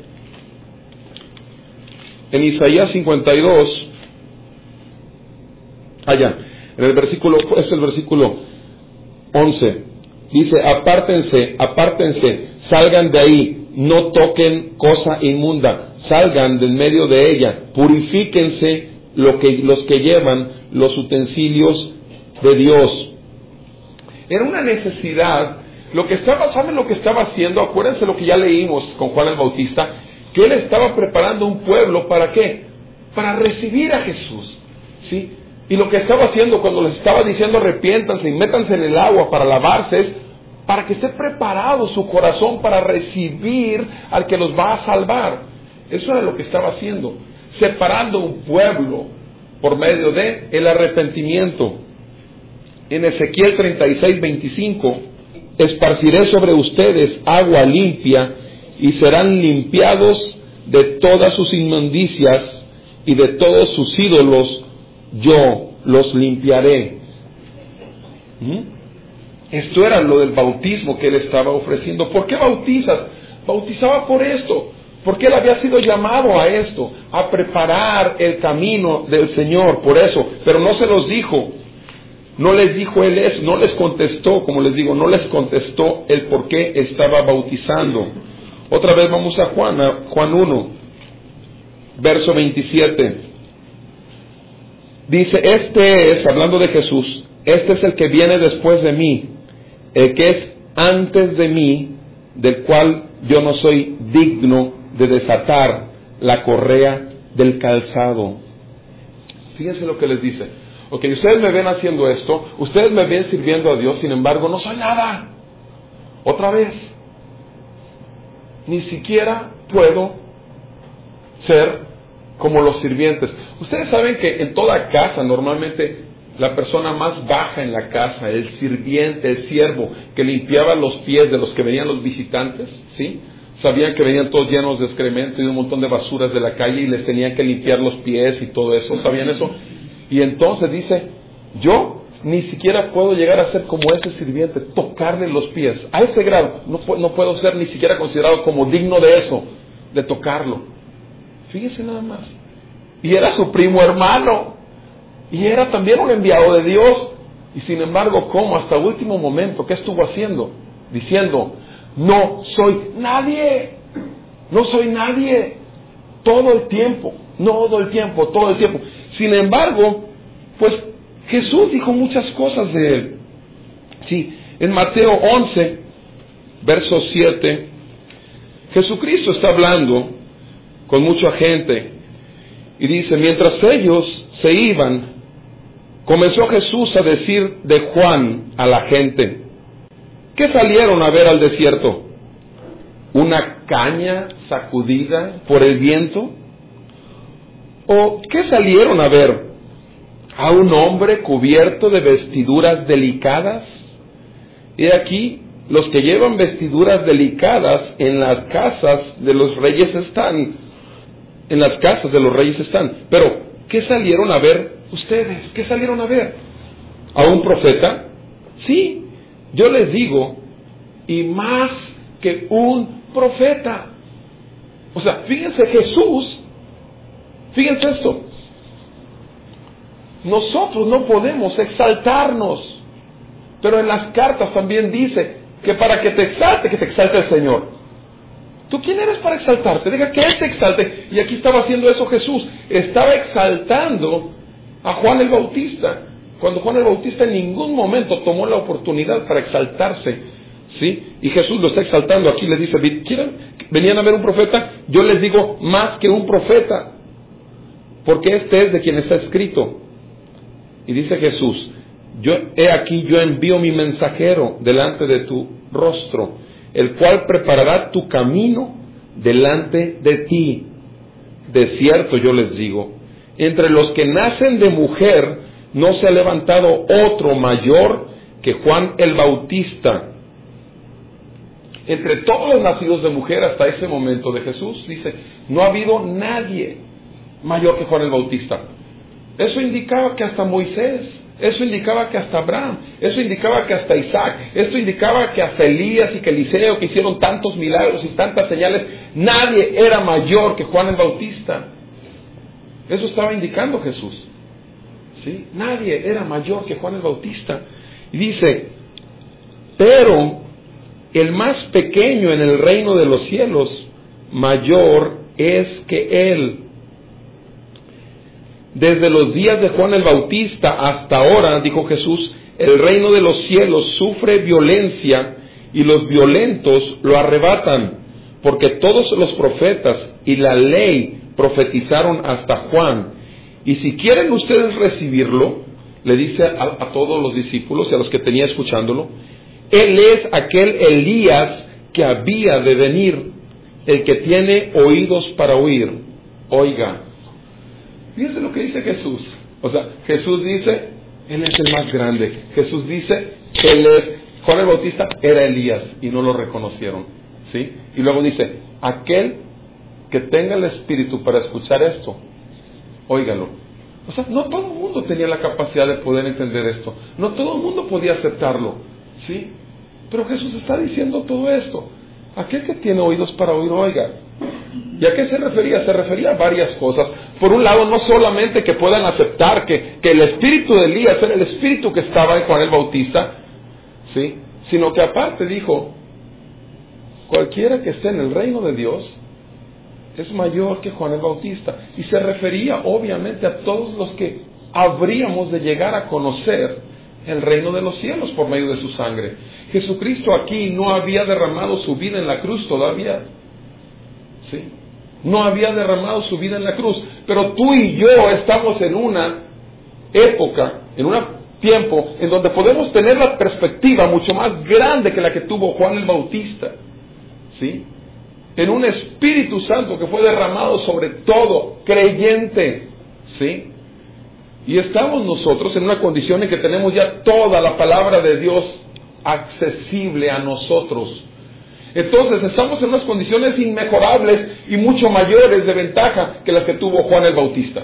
en Isaías 52, en el versículo, es el versículo 11, dice: apártense, salgan de ahí, no toquen cosa inmunda, salgan del medio de ella, purifíquense los que llevan los utensilios de Dios. Era una necesidad. ¿Saben lo que estaba haciendo? Acuérdense lo que ya leímos con Juan el Bautista, que él estaba preparando un pueblo, ¿para qué? Para recibir a Jesús, ¿sí? Y lo que estaba haciendo cuando les estaba diciendo arrepiéntanse y métanse en el agua para lavarse, es para que esté preparado su corazón para recibir al que los va a salvar. Eso era lo que estaba haciendo, separando un pueblo por medio de el arrepentimiento. En Ezequiel 36, 25, esparciré sobre ustedes agua limpia y serán limpiados de todas sus inmundicias y de todos sus ídolos yo los limpiaré. Esto era lo del bautismo que él estaba ofreciendo. ¿Por qué bautizas? Bautizaba por esto, porque él había sido llamado a esto, a preparar el camino del Señor, por eso. Pero no se los dijo. No les dijo él eso, no les contestó, como les digo, no les contestó el por qué estaba bautizando. Otra vez vamos a Juan 1, verso 27. Dice, hablando de Jesús, este es el que viene después de mí, el que es antes de mí, del cual yo no soy digno de desatar la correa del calzado. Fíjense lo que les dice. Ok, ustedes me ven haciendo esto, ustedes me ven sirviendo a Dios, sin embargo no soy nada. Otra vez, ni siquiera puedo ser como los sirvientes. Ustedes saben que en toda casa normalmente la persona más baja en la casa, el sirviente, el siervo, que limpiaba los pies de los que venían los visitantes, ¿sí? Sabían que venían todos llenos de excremento y un montón de basuras de la calle y les tenían que limpiar los pies y todo eso, ¿sabían eso? Y entonces dice, yo ni siquiera puedo llegar a ser como ese sirviente, tocarle los pies. A ese grado, no puedo ser ni siquiera considerado como digno de eso, de tocarlo. Fíjese nada más. Y era su primo hermano. Y era también un enviado de Dios. Y sin embargo, ¿cómo? Hasta el último momento, ¿qué estuvo haciendo? Diciendo, no soy nadie. No soy nadie. Todo el tiempo. Todo el tiempo. Sin embargo, pues Jesús dijo muchas cosas de él. Sí, en Mateo 11, verso 7, Jesucristo está hablando con mucha gente y dice, mientras ellos se iban, comenzó Jesús a decir de Juan a la gente, ¿qué salieron a ver al desierto? ¿Una caña sacudida por el viento? ¿O qué salieron a ver? ¿A un hombre cubierto de vestiduras delicadas? He aquí, los que llevan vestiduras delicadas en las casas de los reyes están. en las casas de los reyes están. Pero, ¿qué salieron a ver ustedes? ¿Qué salieron a ver? ¿A un profeta? Sí, yo les digo, y más que un profeta. O sea, fíjense Jesús, fíjense esto. Nosotros no podemos exaltarnos, pero en las cartas también dice que para que te exalte el Señor. ¿Tú quién eres para exaltarte? Deja que Él te exalte. Y aquí estaba haciendo eso Jesús. Estaba exaltando a Juan el Bautista, cuando Juan el Bautista en ningún momento tomó la oportunidad para exaltarse, ¿sí? Y Jesús lo está exaltando aquí. Le dice, ¿venían a ver un profeta? Yo les digo, más que un profeta, porque este es de quien está escrito. Y dice Jesús, he aquí yo envío mi mensajero delante de tu rostro, el cual preparará tu camino delante de ti. De cierto yo les digo, entre los que nacen de mujer no se ha levantado otro mayor que Juan el Bautista. Entre todos los nacidos de mujer hasta ese momento de Jesús, dice, no ha habido nadie mayor que Juan el Bautista. Eso indicaba que hasta Moisés, eso indicaba que hasta Abraham, eso indicaba que hasta Isaac, esto indicaba que hasta Elías y que Eliseo, que hicieron tantos milagros y tantas señales, nadie era mayor que Juan el Bautista. Eso estaba indicando Jesús, ¿sí? Nadie era mayor que Juan el Bautista. Y dice, pero el más pequeño en el reino de los cielos, mayor es que él. Desde los días de Juan el Bautista hasta ahora, dijo Jesús, el reino de los cielos sufre violencia y los violentos lo arrebatan, porque todos los profetas y la ley profetizaron hasta Juan. Y si quieren ustedes recibirlo, le dice a todos los discípulos y a los que tenía escuchándolo, él es aquel Elías que había de venir, el que tiene oídos para oír, oiga. Fíjense lo que dice Jesús. O sea, Jesús dice, Él es el más grande. Jesús dice, Él es, Juan el Bautista era Elías y no lo reconocieron, ¿sí? Y luego dice, aquel que tenga el espíritu para escuchar esto, óigalo. O sea, no todo el mundo tenía la capacidad de poder entender esto. No todo el mundo podía aceptarlo, ¿sí? Pero Jesús está diciendo todo esto. Aquel que tiene oídos para oír, oiga. ¿Y a qué se refería? Se refería a varias cosas. Por un lado, no solamente que puedan aceptar que el espíritu de Elías era el espíritu que estaba en Juan el Bautista, ¿sí? Sino que aparte dijo, cualquiera que esté en el reino de Dios es mayor que Juan el Bautista. Y se refería obviamente a todos los que habríamos de llegar a conocer el reino de los cielos por medio de su sangre. Jesucristo aquí no había derramado su vida en la cruz todavía, ¿sí? No había derramado su vida en la cruz, pero tú y yo estamos en una época, en un tiempo en donde podemos tener la perspectiva mucho más grande que la que tuvo Juan el Bautista, ¿sí? En un Espíritu Santo que fue derramado sobre todo creyente, ¿sí? Y estamos nosotros en una condición en que tenemos ya toda la palabra de Dios accesible a nosotros. Entonces estamos en unas condiciones inmejorables y mucho mayores de ventaja que las que tuvo Juan el Bautista.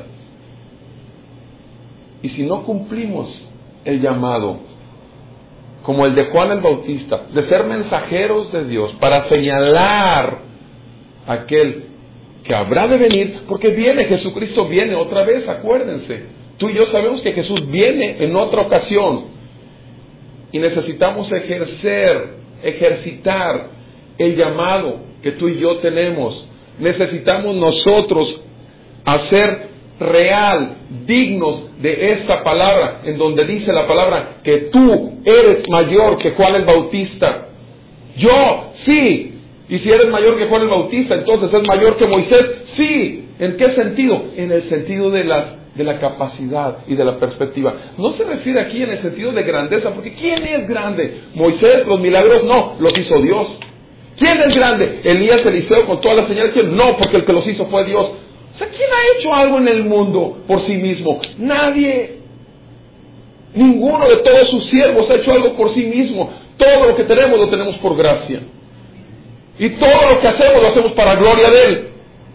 Y si no cumplimos el llamado, como el de Juan el Bautista, de ser mensajeros de Dios para señalar a aquel que habrá de venir, porque viene, Jesucristo viene otra vez, acuérdense. Tú y yo sabemos que Jesús viene en otra ocasión y necesitamos ejercitar el llamado que tú y yo tenemos. Necesitamos nosotros hacer real, dignos de esta palabra, en donde dice la palabra que tú eres mayor que Juan el Bautista. Yo, sí. Y si eres mayor que Juan el Bautista, entonces es mayor que Moisés. Sí. ¿En qué sentido? En el sentido de la capacidad y de la perspectiva. No se refiere aquí en el sentido de grandeza, porque ¿quién es grande? Moisés, los milagros no, los hizo Dios. ¿Quién es grande? Elías, Eliseo, con todas las señales. ¿Quién? No, porque el que los hizo fue Dios. O sea, ¿quién ha hecho algo en el mundo por sí mismo? Nadie. Ninguno de todos sus siervos ha hecho algo por sí mismo. Todo lo que tenemos lo tenemos por gracia. Y todo lo que hacemos lo hacemos para gloria de Él.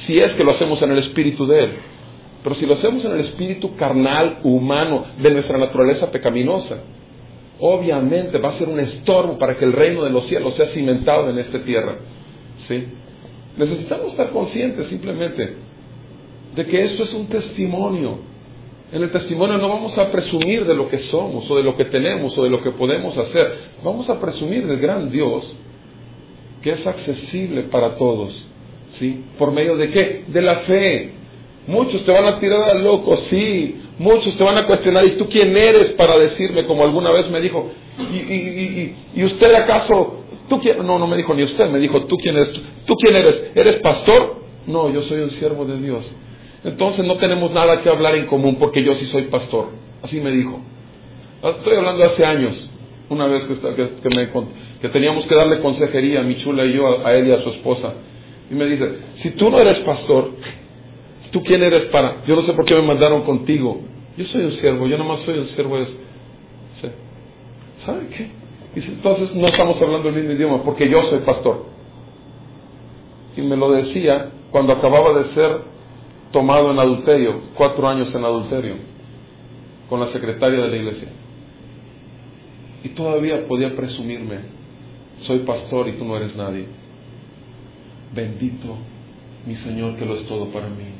si es que lo hacemos en el espíritu de Él. Pero si lo hacemos en el espíritu carnal, humano, de nuestra naturaleza pecaminosa, obviamente va a ser un estorbo para que el reino de los cielos sea cimentado en esta tierra. ¿Sí? Necesitamos estar conscientes simplemente de que esto es un testimonio. En el testimonio no vamos a presumir de lo que somos, o de lo que tenemos, o de lo que podemos hacer. Vamos a presumir del gran Dios, que es accesible para todos. ¿Sí? ¿Por medio de qué? De la fe. Muchos te van a tirar al loco, sí. Muchos te van a cuestionar, ¿y tú quién eres para decirme? Como alguna vez me dijo, ¿y usted acaso? ¿Tú quién? No me dijo ni usted, me dijo, ¿tú quién eres? ¿Tú quién eres? ¿Eres pastor? No, yo soy un siervo de Dios. Entonces no tenemos nada que hablar en común porque yo sí soy pastor. Así me dijo. Estoy hablando de hace años, una vez que teníamos que darle consejería, mi chula y yo, a él y a su esposa. Y me dice, si tú no eres pastor, ¿tú quién eres para? Yo no sé por qué me mandaron contigo. Yo soy un siervo, yo nomás soy un siervo. ¿Sí? ¿Sabe qué? Dice, entonces no estamos hablando el mismo idioma porque yo soy pastor. Y me lo decía cuando acababa de ser tomado en adulterio, 4 años en adulterio, con la secretaria de la iglesia. Y todavía podía presumirme, soy pastor y tú no eres nadie. Bendito mi Señor que lo es todo para mí.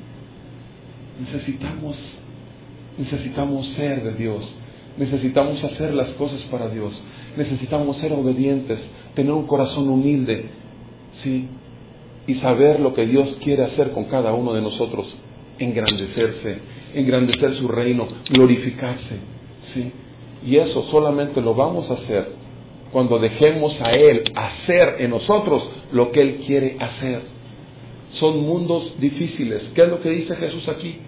Necesitamos ser de Dios. Necesitamos hacer las cosas para Dios. Necesitamos ser obedientes, tener un corazón humilde, ¿sí? Y saber lo que Dios quiere hacer con cada uno de nosotros. Engrandecer su reino, glorificarse, ¿sí? Y eso solamente lo vamos a hacer cuando dejemos a Él hacer en nosotros lo que Él quiere hacer. Son mundos difíciles. ¿Qué es lo que dice Jesús aquí?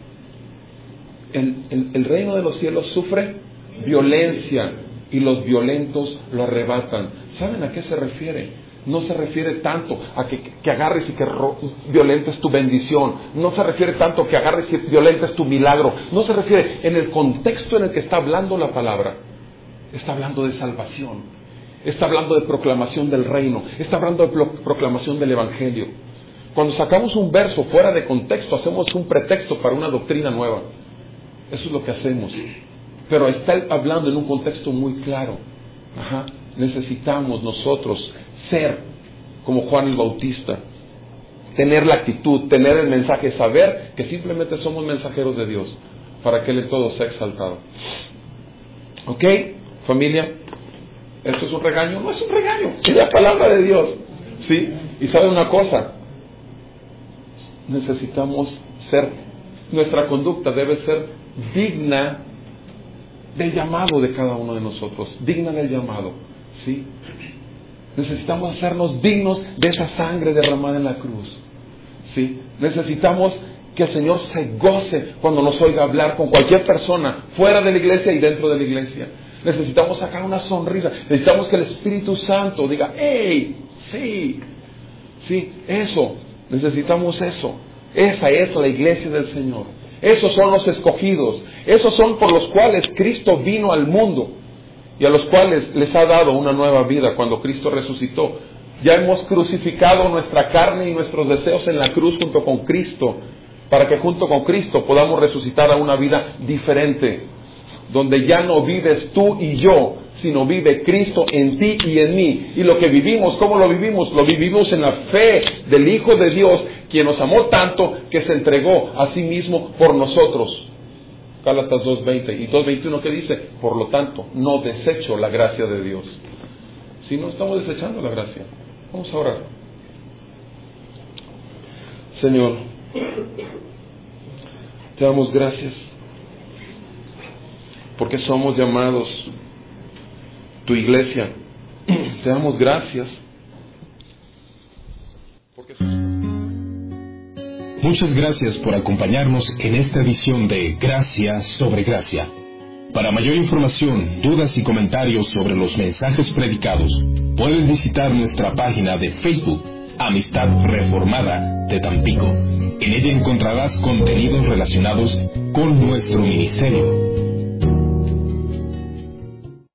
El reino de los cielos sufre violencia y los violentos lo arrebatan. ¿Saben a qué se refiere? No se refiere tanto a que agarres y que violentes tu bendición. No se refiere tanto a que agarres y violentes tu milagro. No se refiere en el contexto en el que está hablando la palabra. Está hablando de salvación. Está hablando de proclamación del reino. Está hablando de proclamación del evangelio. Cuando sacamos un verso fuera de contexto, hacemos un pretexto para una doctrina nueva. Eso es lo que hacemos. Pero está hablando en un contexto muy claro. Necesitamos nosotros ser como Juan el Bautista, tener la actitud, tener el mensaje, saber que simplemente somos mensajeros de Dios para que Él en todo sea exaltado. ¿Ok, familia? ¿Esto es un regaño? No es un regaño, es la palabra de Dios, ¿sí? Y sabe una cosa, necesitamos nuestra conducta debe ser digna del llamado de cada uno de nosotros, digna del llamado, ¿sí? Necesitamos hacernos dignos de esa sangre derramada en la cruz, ¿sí? Necesitamos que el Señor se goce cuando nos oiga hablar con cualquier persona, fuera de la iglesia y dentro de la iglesia. Necesitamos sacar una sonrisa. Necesitamos que el Espíritu Santo diga, ¡hey! Sí, sí, eso. Necesitamos eso. Esa es la iglesia del Señor. Esos son los escogidos. Esos son por los cuales Cristo vino al mundo. Y a los cuales les ha dado una nueva vida cuando Cristo resucitó. Ya hemos crucificado nuestra carne y nuestros deseos en la cruz junto con Cristo, para que junto con Cristo podamos resucitar a una vida diferente, donde ya no vives tú y yo, sino vive Cristo en ti y en mí. Y lo que vivimos, ¿cómo lo vivimos? Lo vivimos en la fe del Hijo de Dios, quien nos amó tanto que se entregó a sí mismo por nosotros. Gálatas 2:20 y 2:21 que dice, por lo tanto, no desecho la gracia de Dios. Si no estamos desechando la gracia, vamos a orar. Señor, te damos gracias porque somos llamados tu iglesia. Te damos gracias porque... Muchas gracias por acompañarnos en esta edición de Gracia sobre Gracia. Para mayor información, dudas y comentarios sobre los mensajes predicados, puedes visitar nuestra página de Facebook, Amistad Reformada de Tampico. En ella encontrarás contenidos relacionados con nuestro ministerio.